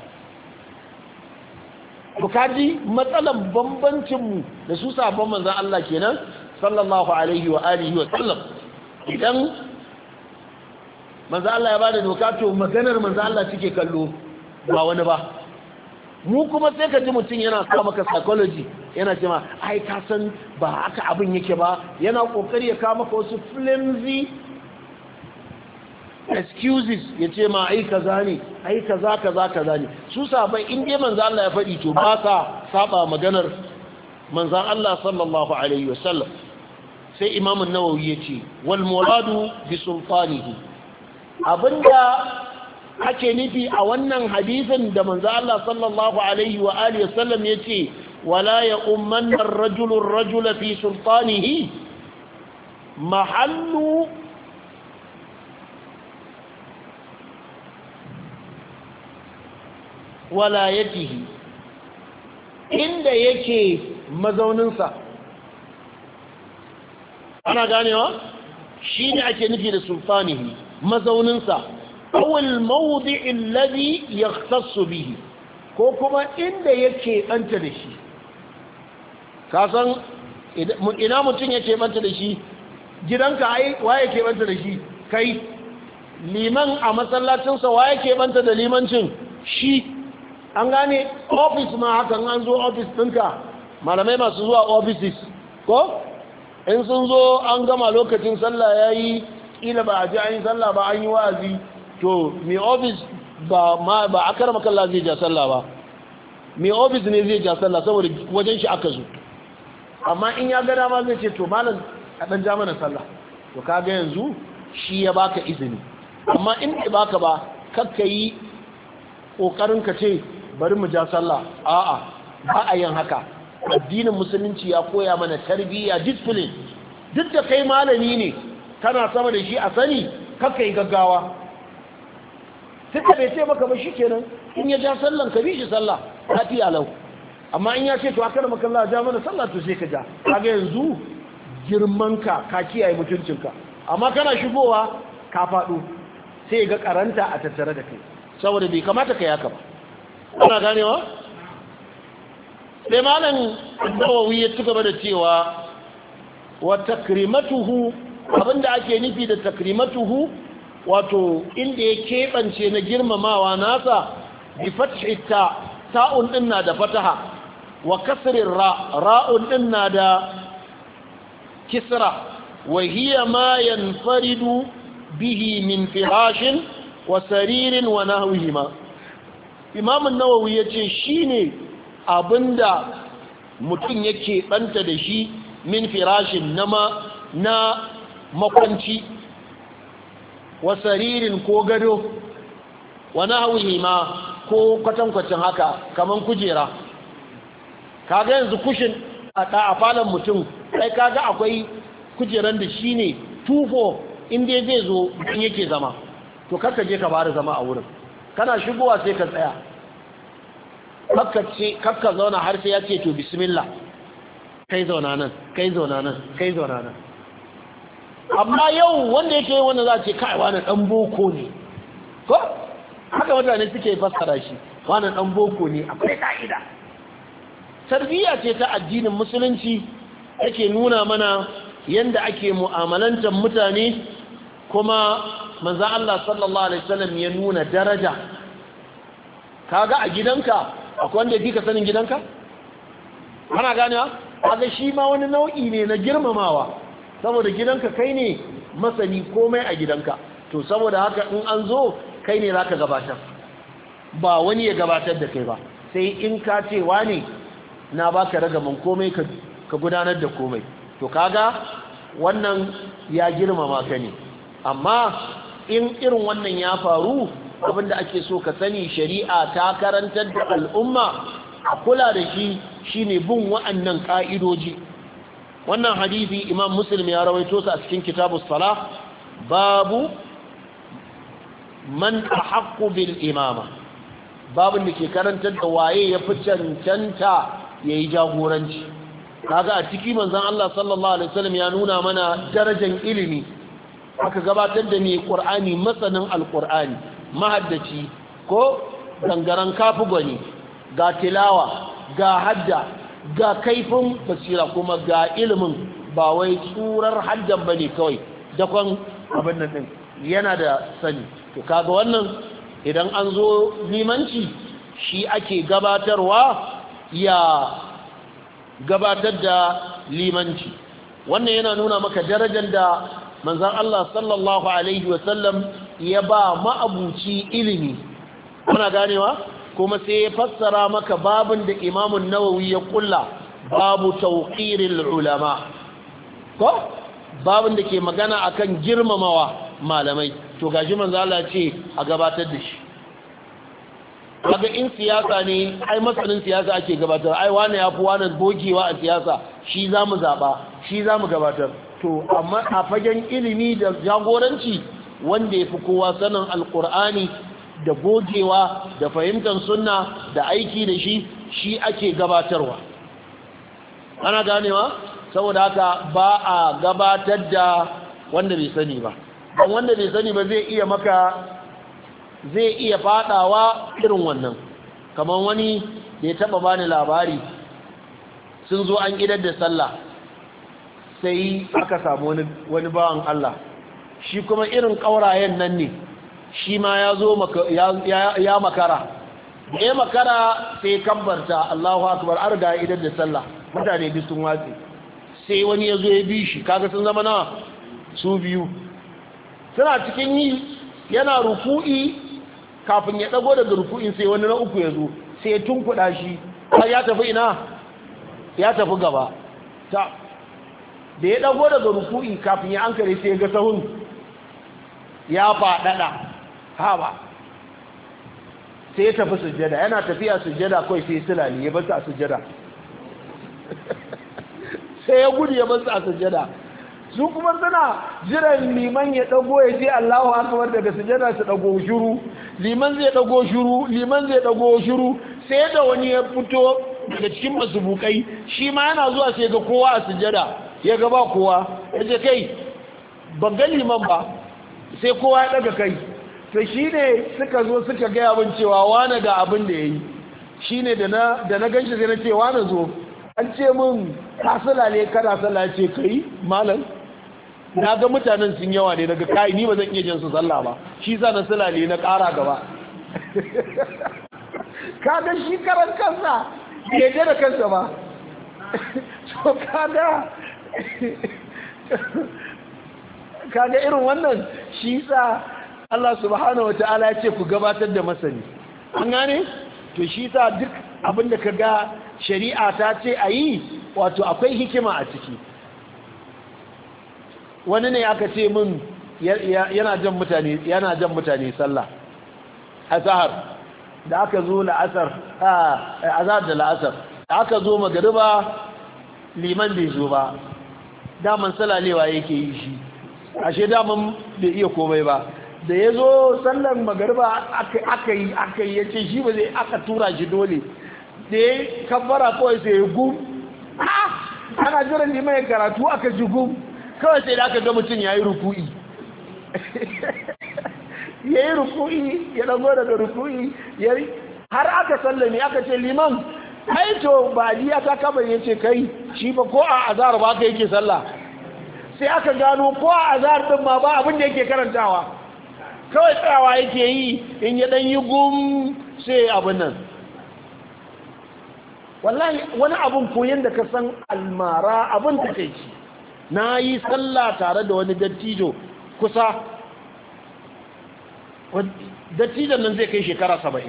bukaji matsalan bambancinmu da su sabon manzan Allah kenan sallallahu alaihi wa alihi wa sallam idan manzan Allah ya bada doka to maganar manzan Allah suke kallo ba wani ba mu kuma sai ka ji mutum yana sa maka psychology yana ce ma ai ka san ba haka abin yake ba yana kokari ya kawo maka wasu flimsy excuses ya ce ma ai kaza ne ai kaza kaza kaza ne su sabai in dai manzo Allah ya faɗi to ba sa saba maganar manzo Allah sallallahu alaihi wasallam sai Imam an-Nawawi yace wal muradu bi sultanihi abinda ake nufi a wannan hadisin da manzo Allah sallallahu alaihi wa alihi wasallam yace wala ya ummanna ar-rajulu ar-rajula fi sultanihi mahallu walayatihi inda yake mazauninsa ana ganewa shi ne ake nufi da sultanihi mazauninsa awul mawdi'i alladhi yahtassu bihi ko kuma inda yake banta da shi kasan ina mutum yake banta da shi gidanka ai waye yake banta da shi kai liman a masallacinsa waye yake banta da limancin shi an gane ofis ma hakan an zo ofis ɗinka malamai masu zuwa offices ko in sun zo an gama lokacin sallah ya yi ƙila ba a ji an yi sallah ba an yi wa'azi to mai ofis ba ma ba a karama kalla zai ja sallah ba mai ofis ne zai ja sallah saboda wajen shi aka zo amma in ya gada ma zai ce to malam a ɗan ja mana sallah to kaga yanzu shi ya baka izini amma in ba baka ba kakka yi ƙoƙarin ka ce bari mu ja sallah a'a ba a yin haka addinin musulunci ya koya mana tarbiyya discipline duk da kai malami ne kana sama da shi a sani kakka yi gaggawa sai ka bai ce maka ba shikenan in ya ja sallan ka bi shi sallah lafiya lau amma in ya ce to aka da maka Allah ja mana sallah to sai ka ja kaga yanzu girman ka ka kiyaye mutuncinka amma kana shigowa ka faɗo sai ga karanta a tattare da kai saboda bai kamata ka yaka ba ana ganewa sai malam Nawawi ya cigaba da cewa wa takrimatuhu abinda ake nufi da takrimatuhu wato inda ya keɓance na girmamawa nasa bi fathi ta ta'un din na da fataha wa kasrin ra ra'un din na da kisra wa hiya ma yanfaridu bihi min firashin wa saririn wa nahwihima Imam an-Nawawi yace shine abinda mutum yake banta da shi min firashin nama na makwanci wa saririn ko gado wa nahwihima ko kwatankwacin haka kaman kujera kaga yanzu kushin a da falon mutum kai kaga akwai kujeran da shine tufo inda zai zo in yake zama to kakka je ka bada zama a wurin kana shigowa sai ka tsaya kakka ce kakka zauna har sai ya ce to bismillah kai zauna nan kai zauna nan kai zauna nan amma yau wanda yake wanda za ce kai wani dan boko ne ko haka mutane suke fassara shi wani dan boko ne akwai ka'ida tarbiyya ce ta addinin musulunci yake nuna mana yanda ake mu'amalantar mutane kuma manzo Allah sallallahu alaihi wasallam ya nuna daraja kaga a gidanka akwai wanda yake sanin gidanka ana ganewa kaga shi ma wani nau'i ne na girmamawa saboda gidanka kai ne masani komai a gidanka to saboda haka in an zo kai ne zaka gabatar ba wani ya gabatar da kai ba sai in ka ce wani na baka ragaman komai ka ka gudanar da komai to kaga wannan ya girmama ka ne amma in irin wannan ya faru abinda ake so ka sani shari'a ta karantar da al'umma a kula da shi shine bin wa'annan ka'idoji wannan hadisi imam muslim ya rawaito sa a cikin kitabus salah babu man ahaqqu bil imama babin da ke karantar da waye ya fi cancanta yayi jagoranci kaga a ciki manzon Allah sallallahu alaihi wasallam ya nuna mana darajar ilimi aka gabatar da ni Qur'ani masanin alqur'ani mahaddaci ko dangaran kafu gwani ga tilawa ga hadda ga kaifin basira kuma ga ilimin ba wai tsurar haddan bane kawai dakon abin nan din yana da sani to kaga wannan idan an zo limanci shi ake gabatarwa ya gabatar da limanci wannan yana nuna maka darajar da manzon Allah sallallahu alaihi wasallam ya ba ma'abuci ilimi kuna ganewa kuma sai ya fassara maka babin da Imam an-Nawawi ya kulla babu tawqiril ulama ko babin da ke magana akan girmamawa malamai to gashi manzo Allah ce a gabatar da shi kaga in siyasa ne ai masanin siyasa ake gabatar ai wani yafi wani bogewa a siyasa shi zamu zaba shi zamu gabatar to amma a fagen ilimi da jagoranci wanda yafi kowa sanin alqur'ani da gogewa da fahimtar sunna da aiki da shi shi ake gabatarwa ana ganewa saboda haka ba a gabatar da wanda bai sani ba dan wanda bai sani ba zai iya maka zai iya fadawa irin wannan kamar wani da ya taba bani labari sun zo an idar da sallah sai aka samu wani wani bawan Allah shi kuma irin kaurayen nan ne shi ma ya zo ya makara da ya makara sai kabbarta Allahu akbar an riga idar da sallah mutane duk sun watsi sai wani ya zo ya bi shi kaga sun zama nawa su biyu suna cikin yi yana ruku'i kafin ya dago daga ruku'in sai wani na uku ya zo sai ya tunkuɗa shi har ya tafi ina ya tafi gaba ta da ya dago daga ruku'i kafin ya ankare sai ya ga sahun ya faɗaɗa ha ba sai ya tafi sujjada yana tafiya sujjada kawai sai sulali ya basu a sujjada sai ya gudu ya basu a sujjada su kuma suna jiran liman ya dago ya ce Allahu akbar daga sujada su dago shiru liman zai dago shiru liman zai dago shiru sai da wani ya fito daga cikin masubukai shi ma yana zuwa sai ga kowa a sujada ya ga ba kowa yace kai ban ga liman ba sai kowa ya daga kai to shine suka zo suka ga abin cewa wani ga abin da yayi shine da na da na ganshi sai na ce wani zo an ce min ka salale kana sallah ce kai malam na ga mutanen sun yawa ne daga kai ni ba zan iya jin su sallah ba shi sa na salale na ƙara gaba kaga shi karan kansa bai je da kansa ba to kaga kaga irin wannan shi sa Allah subhanahu wataala ya ce ku gabatar da masani an gane to shi sa duk abinda kaga shari'a ta ce ayi wato akwai hikima a ciki wani ne aka ce min yana jan mutane yana jan mutane sallah azhar da aka zo la'asar azhar da la'asar da aka zo magriba liman bai zo ba daman salalewa yake yi shi ashe daman bai iya komai ba da ya zo sallar magriba aka yi aka yi yace shi ba zai aka tura shi dole da ya kabbara kawai sai ya gum ana jiran liman ya karatu aka ji gum kawai sai da aka ga mutum yayi ruku'i yayi ruku'i ya dago daga ruku'i yayi har aka sallame aka ce liman ai to ba diya ta kaba yace kai shi ba ko a azhar ba ka yake sallah sai aka gano ko a azhar din ma ba abin da yake karantawa kawai tsayawa yake yi in ya dan yi gum sai abin nan wallahi wani abun koyon da ka san almara abin da kai ci na yi sallah tare da wani dattijo kusa dattijon nan zai kai shekara saba'in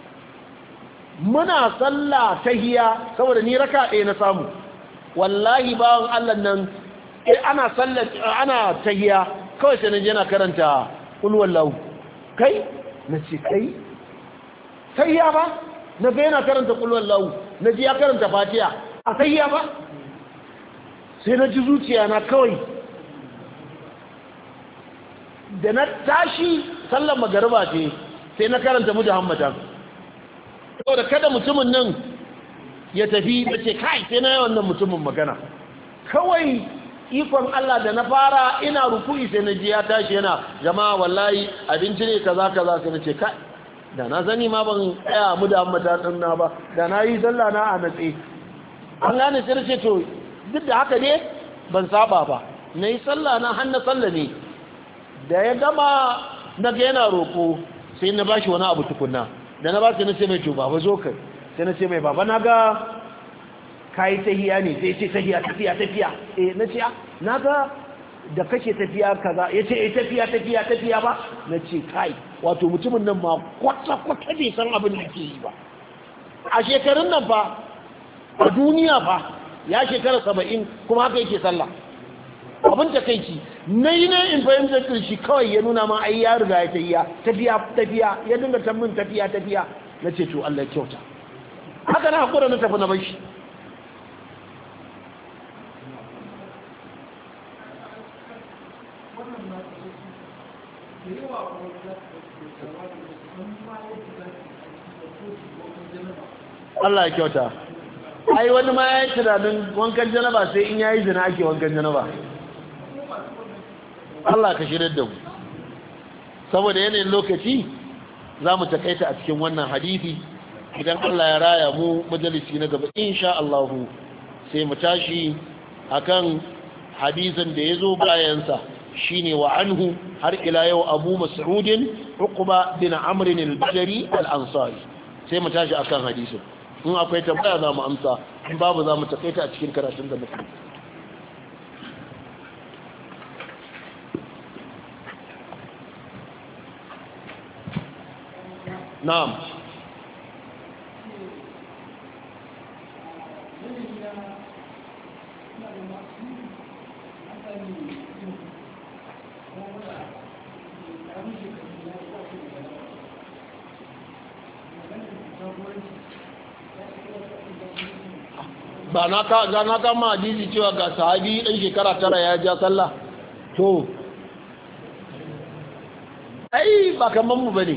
muna sallah tahiya saboda ni raka ɗaya na samu wallahi bawan Allah nan ana sallah ana tahiya kawai sai naje na karanta kul wallahu kai nace kai tahiya ba na ga yana karanta kul wallahu naji ya karanta fatiha a tahiya ba sai na ji zuciya na kawai da na tashi sallar magariba ce sai na karanta muhammadan saboda kada mutumin nan ya tafi da ce kai sai na yi wannan mutumin magana kawai ikon Allah da na fara ina ruku'i sai na ji ya tashi yana jama'a wallahi abinci ne kaza kaza sai na ce kai da na zani ma ban tsaya muhammadan din na ba da na yi sallah na a natse an gane sai na ce to duk da haka ne ban saba ba na yi sallah na hannu sallah ne da ya gama na ga yana roƙo sai na ba shi wani abu tukunna da na ba su na ce mai to baba zo kai sai na ce mai baba na ga kayi tahiya ne sai ce tahiya tafiya tafiya eh na ce na ga da kake tafiya kaza ya ce eh tafiya tafiya tafiya ba na ce kai wato mutumin nan ma kwata kwata bai san abin da ke yi ba a shekarun nan fa a duniya fa ya shekara saba'in kuma haka yake sallah abin ta kai ci na yi na in fahimtar shi kawai ya nuna ma ai ya riga ya tafiya tafiya tafiya ya dinga tambin tafiya tafiya na ce to Allah kyauta haka na hakura na tafi na bashi Allah ya kyauta ai wani ma ya yi tunanin wankan janaba sai in yayi zina ake wankan janaba Allah ka shirar da mu saboda yanayin lokaci za mu takaita a cikin wannan hadisi idan Allah ya raya mu majalisi na gaba insha Allah sai mu tashi akan hadisin da yazo bayan sa shine wa anhu har ila yau Abu Mas'ud Uqba bin Amr al-Badri al-Ansari sai mu tashi akan hadisin in akwai tambaya za mu amsa in babu za mu takaita a cikin karatun da muke na'am ba na ka ga na kama hadisi cewa ga sahabi dan shekara tara ya ja sallah to ai ba kaman mu bane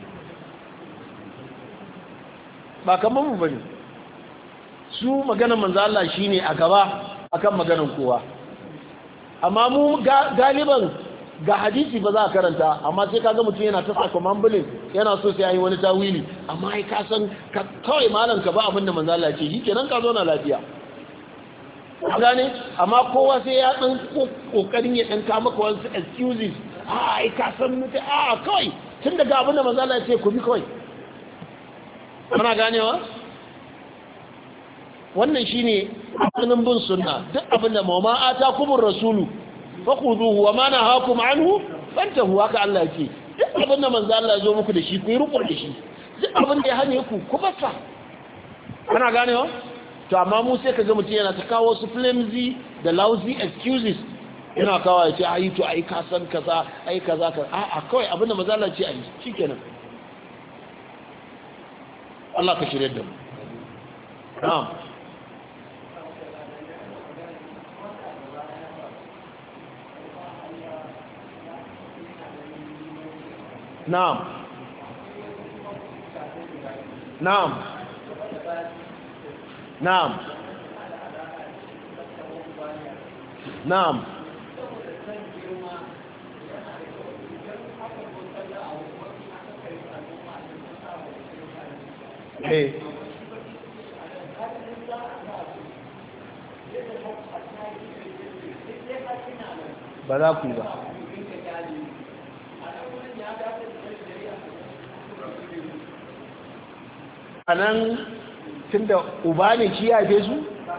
ba kaman mu bane su maganar manzo Allah shine a gaba akan maganar kowa amma mu galiban ga hadisi ba za a karanta amma sai kaga mutum yana ta saka mambulin yana so sai yi wani tawili amma ai ka san kawai malam ka ba abin da manzo Allah ce shikenan ka zo na lafiya gane amma kowa sai ya dan kokarin ya dan ka maka wasu excuses a ai ka san mutum a kawai tun daga abin da manzo Allah ce ku bi kawai kana ganewa wannan shine asalin bin sunna duk abin da mama ata kumur rasulu faquduhu wa ma nahakum anhu fantahu haka Allah yake duk abin da manzo Allah ya zo muku da shi ku yi rukur da shi duk abin da ya hane ku ku bata kana ganewa to amma mu sai kaga mutum yana ta kawo su flimsy da lousy excuses yana kawo ya ce ai to ai ka san kaza ai kaza ka a a kawai abin da manzo Allah ya ce ai shikenan Allah ka shirye da mu na'am نعم نعم نعم نعم eh ba za ku yi ba a nan tun da uba ne shi ya haife su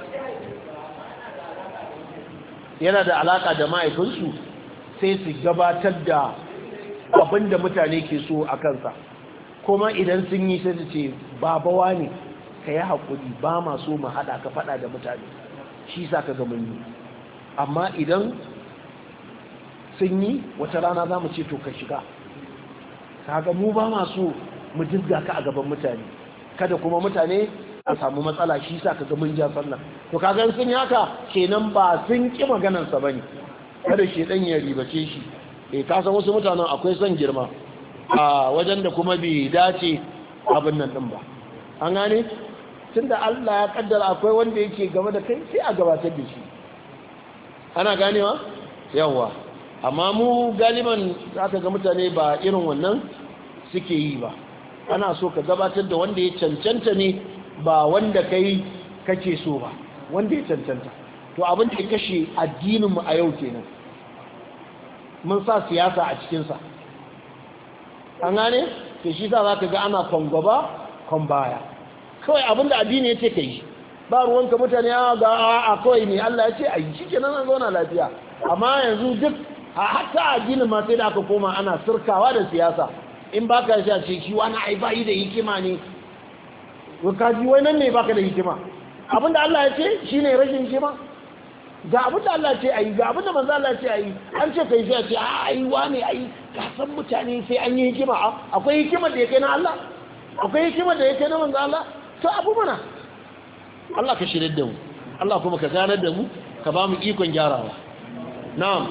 yana da alaka da mahaifinsu sai su gabatar da abin da mutane ke so a kansa kuma idan sun yi sai su ce babawa ne ka yi haƙuri ba ma so mu haɗa ka faɗa da mutane shi sa ka ga mun yi amma idan sun yi wata rana za mu ce to ka shiga kaga mu ba ma so mu jizga ka a gaban mutane kada kuma mutane a samu matsala shi sa ka ga mun ja sallah to kaga sun yi haka kenan ba sun ki maganarsa bane kada shi dan ya ribace shi eh ka san wasu mutanen akwai son girma a wajen da kuma bai dace abin nan din ba an gane tunda Allah ya kaddara akwai wanda yake game da kai sai a gabatar da shi ana ganewa yawa amma mu galiban zaka ga mutane ba irin wannan suke yi ba ana so ka gabatar da wanda ya cancanta ne ba wanda kai kake so ba wanda ya cancanta to abin da ya kashe addinin mu a yau kenan mun sa siyasa a cikin sa an gane to shi sa zaka ga ana kwangaba kon baya kawai abin da addini ya ce kai ba ruwanka mutane ga a kawai ne Allah ya ce ayi shikenan an zauna lafiya amma yanzu duk hatta addinin ma sai da aka koma ana sirkawa da siyasa in baka sha ce shi wani ai bai da hikima ne wakaji wai nan ne baka da hikima abinda Allah ya ce shine rashin hikima ga abinda Allah ya ce ayi ga abinda manzo Allah ya ce ayi an ce kai sai ce ai wani ai ka san mutane sai an yi hikima akwai hikima da yake na Allah akwai hikima da yake na manzo Allah to abu mana Allah ka shirye da mu Allah kuma ka ganar da mu ka ba mu ikon gyarawa na'am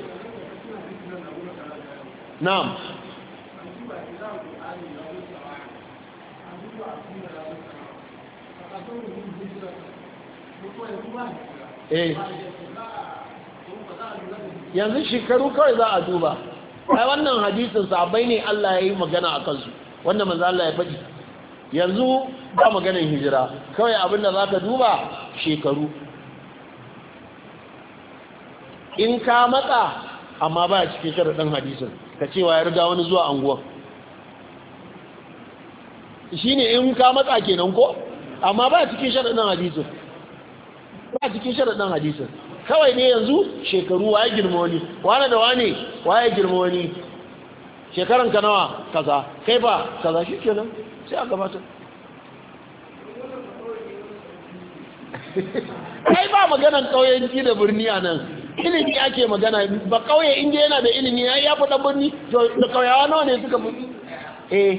na'am eh yanzu shekaru kawai za a duba ai wannan hadisin sahabbai ne Allah ya yi magana a kansu wanda manzo Allah ya faɗi yanzu ba maganar hijira kawai abinda za ka duba shekaru in ka matsa amma ba cikin sharaɗin hadisin ka cewa ya riga wani zuwa anguwan shi ne in ka matsa kenan ko amma ba cikin sharaɗin hadisin ba cikin sharaɗin hadisin kawai ne yanzu shekaru waye girma wani wane da wane waye girma wani shekaran ka nawa kaza kai ba kaza shi kenan sai a gabatar kai ba maganan ƙauyenci da birni a nan ilimi ake magana ba ƙauye inda yana da ilimi ya yi faɗa birni da ƙauyawa nawa ne suka fi eh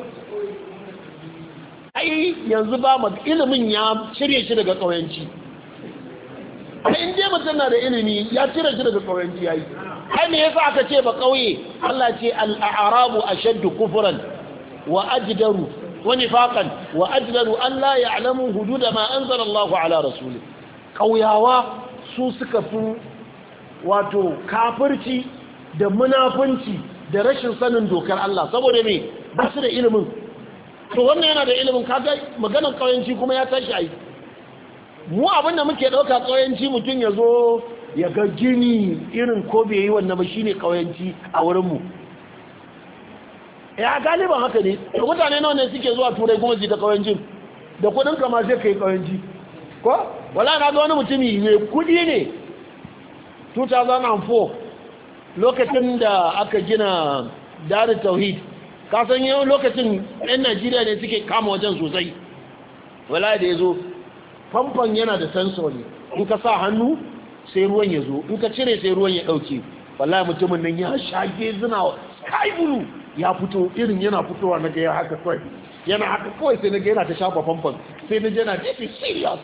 ai yanzu ba ilimin ya shirye shi daga ƙauyenci ai inda mutum na da ilimi ya cire shi daga ƙauyenci ya yi ai me yasa aka ce ba ƙauye Allah ce al-a'rabu ashaddu kufran wa ajdaru wa nifaqan wa ajdaru an la ya'lamu hudud ma anzala Allahu ala rasuli ƙauyawa su suka fi wato kafirci da munafunci da rashin sanin dokar Allah saboda me ba su da ilimin to wannan yana da ilimin kaga maganar ƙauyenci kuma ya tashi ai mu abinda muke ɗauka ƙauyenci mutum ya zo ya ga gini irin ko bai yi wannan ba shine ƙauyenci a wurinmu ya galiban haka ne da mutane nawa ne suke zuwa turai kuma su ta ƙauyencin da kudin kama sai ka yi ƙauyenci ko wala na ga wani mutumi mai kudi ne two thousand four lokacin da aka gina darin tauhid kasan yau lokacin yan najeriya ne suke kama wajen sosai wala da ya zo famfon yana da sensor ne in ka sa hannu sai ruwan ya zo in ka cire sai ruwan ya dauke wallahi mutumin nan ya shage zina sky blue ya fito irin yana fitowa na gaya haka kawai yana haka kawai sai na ga yana ta shafa famfon sai na jana this is serious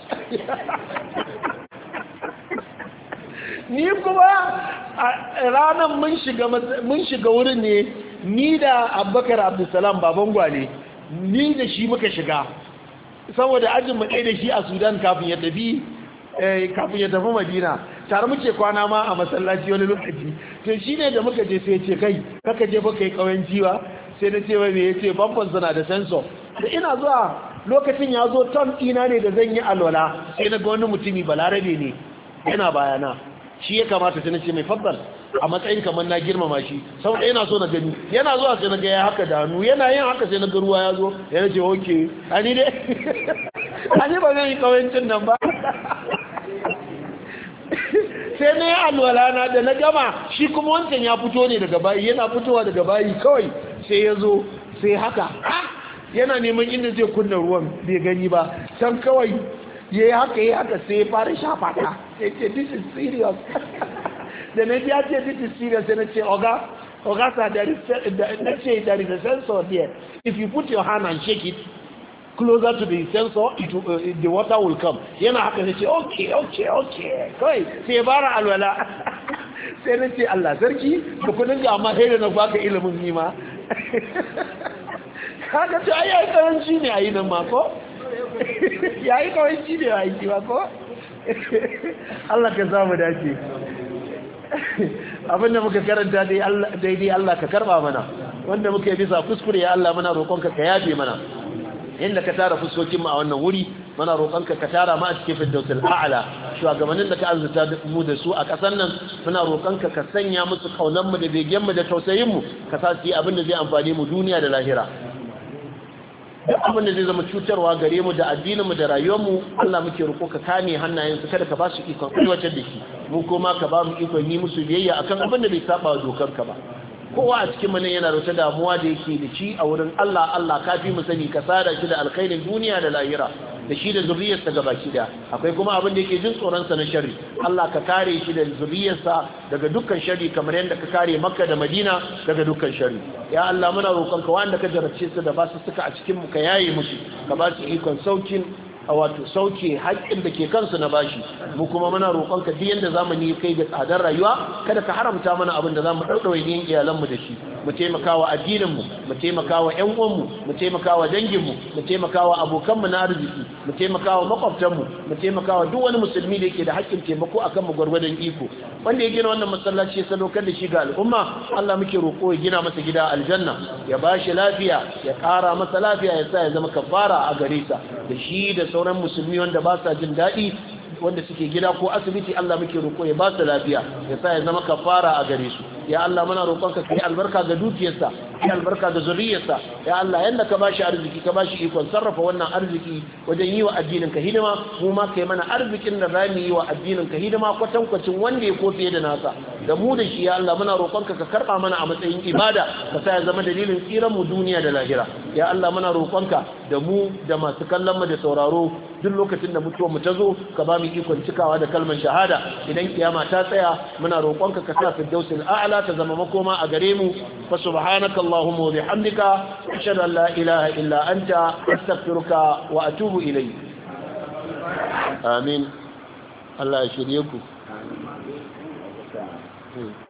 ni kuma a ranar mun shiga wurin ne ni da abubakar abdulsalam baban gwale ni da shi muka shiga saboda ajin mu ɗaya da shi a sudan kafin ya tafi kafin ya tafi madina tare muke kwana ma a masallaci wani lokaci to shi ne da muka je sai ce kai kaka je baka yi ƙauyen jiwa sai na ce mai me ya ce bamban suna da sensor da ina zuwa lokacin ya zo ton ina ne da zan yi alwala sai na ga wani mutumi balarabe ne yana bayana shi ya kamata ta nace mai faddal a matsayin kamar na girmama shi saboda yana so na gani yana zuwa sai na ga ya haka da hannu yana yin haka sai na ga ruwa ya zo ya nace oke ani dai ani ba zan yi kawancin nan ba sai na yi alwala na da na gama shi kuma wancan ya fito ne daga bayi yana fitowa daga bayi kawai sai ya zo sai haka yana neman inda zai kunna ruwan bai gani ba can kawai ya yi haka ya haka sai ya fara shafa ta ya ce this is serious da na ji ya ce this is serious sai na ce oga oga sa there is na ce there is a sensor there if you put your hand and shake it closer to the sensor it, uh, the water will come yana haka sai ce okay okay okay kawai sai ya fara alwala sai na ce Allah sarki da kudin ga amma sai da na baka ilimin nima kaga to ai ai karanci ne ayi nan ma ko yayi karanci ne ayi ba ko Allah ka samu dace abinda muka karanta dai Allah daidai Allah ka karba mana wanda muke bisa kuskure ya Allah muna roƙonka ka yafe mana inda ka tara fuskokin mu a wannan wuri muna roƙonka ka tara mu a cikin firdausul a'la shugabannin da ka arzuta mu da su a ƙasar nan muna roƙonka ka sanya musu kaunan mu da begen mu da tausayin mu ka sa su yi abin da zai amfane mu duniya da lahira duk abin da zai zama cutarwa gare mu da addinin mu da rayuwar mu Allah muke roƙo ka kame hannayen su kada ka ba su ikon aiwatar da shi mu kuma ka ba mu ikon yi musu biyayya akan abin da bai saba wa dokar ka ba kowa a cikin mu ne yana da wata damuwa da yake da shi a wurin Allah Allah kafi mu sani ka sada shi da alkhairin duniya da lahira da shi da zuriyarsa gabaki da akwai kuma abin da yake jin tsoron sa na sharri Allah ka kare shi da zuriyarsa daga dukkan sharri kamar yadda ka kare Makka da Madina daga dukkan sharri ya Allah muna roƙon ka wanda ka jarabce su da basu suka a cikin mu ka yaye musu ka ba su ikon saukin a wato sauke haƙƙin da ke kansu na bashi mu kuma muna roƙon ka duk yanda zamani kai ga tsadar rayuwa kada ka haramta mana abin da zamu daudawa yin iyalanmu da shi mu taimakawa addinin mu mu taimakawa ƴan uwan mu mu taimakawa dangin mu mu taimakawa abokan mu na arziki mu taimakawa makwabtan mu mu taimakawa duk wani musulmi da yake da haƙƙin taimako akan mu gwargwadon iko wanda ya gina wannan masallaci ya sadaukar da shi ga al'umma Allah muke roƙo ya gina masa gida aljanna ya bashi lafiya ya ƙara masa lafiya ya sa ya zama kafara a gare sa da shi da sauran musulmi wanda ba sa jin daɗi wanda suke gida ko asibiti Allah muke roƙo ya ba su lafiya ya sa ya zama kafara a gare su ya Allah muna roƙonka ka yi albarka ga dukiyarsa yi albarka ga zuriyarsa ya Allah yanda ka bashi arziki ka bashi ikon sarrafa wannan arziki wajen yi wa addinin ka hidima mu ma kai mana arzikin da za mu yi wa addinin ka hidima kwatankwacin wanda ya ko fiye da nasa da mu da shi ya Allah muna roƙonka ka karɓa mana a matsayin ibada ka sa ya zama dalilin tsiran mu duniya da lahira ya Allah muna roƙonka da mu da masu kallon mu da sauraro duk lokacin da mutuwa mu ta zo ka ba mu ikon cikawa da kalmar shahada idan kiyama ta tsaya muna roƙonka ka sa firdausul a'la ta zama makoma a gare mu fa subhanaka allahumma wa bihamdika ashhadu an la ilaha illa anta astaghfiruka wa atubu ilayk amin Allah ya shirye ku